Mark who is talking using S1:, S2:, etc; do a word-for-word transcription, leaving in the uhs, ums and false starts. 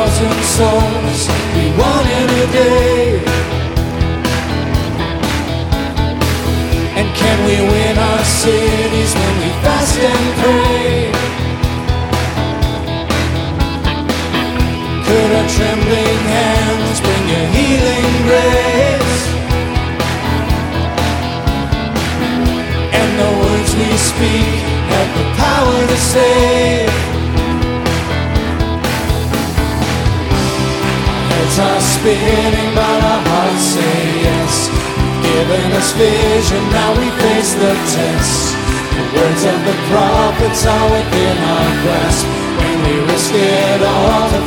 S1: thousand souls be won in a day? And can we win our cities when we fast and pray? Could our trembling hands bring a healing grace? And the words we speak have the power to save. Heads are spinning but our hearts say yes. Given us vision, now we face the test. The words of the prophets are within our grasp. When we risk it all to